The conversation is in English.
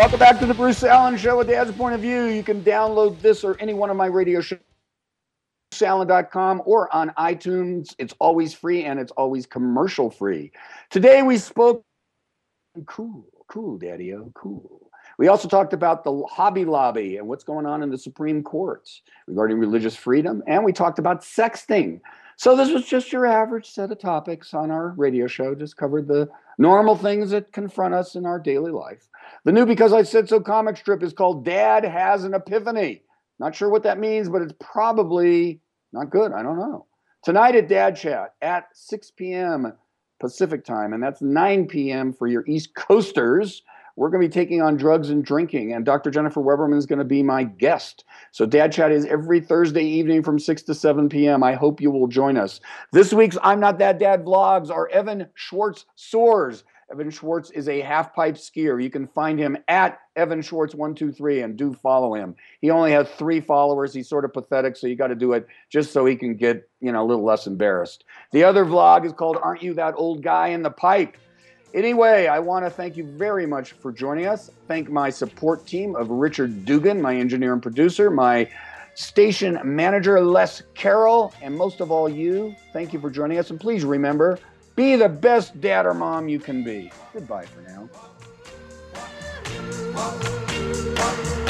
Welcome back to the Bruce Allen Show, a dad's point of view. You can download this or any one of my radio shows, bruceallen.com, or on iTunes. It's always free and it's always commercial free. Today we spoke cool, Daddy-O, cool. We also talked about the Hobby Lobby and what's going on in the Supreme Courts regarding religious freedom, and we talked about sexting. So this was just your average set of topics on our radio show, just covered the normal things that confront us in our daily life. The new Because I Said So comic strip is called Dad Has an Epiphany. Not sure what that means, but it's probably not good. I don't know. Tonight at Dad Chat at 6 p.m. Pacific time, and that's 9 p.m. for your East Coasters. We're going to be taking on drugs and drinking, and Dr. Jennifer Weberman is going to be my guest. So Dad Chat is every Thursday evening from 6 to 7 p.m. I hope you will join us. This week's I'm Not That Dad vlogs are Evan Schwartz Soars. Evan Schwartz is a half-pipe skier. You can find him at Evan Schwartz 123 and do follow him. He only has 3 followers. He's sort of pathetic, so you got to do it just so he can get, a little less embarrassed. The other vlog is called Aren't You That Old Guy in the Pipe? Anyway, I want to thank you very much for joining us. Thank my support team of Richard Dugan, my engineer and producer, my station manager, Les Carroll, and most of all you. Thank you for joining us. And please remember, be the best dad or mom you can be. Goodbye for now.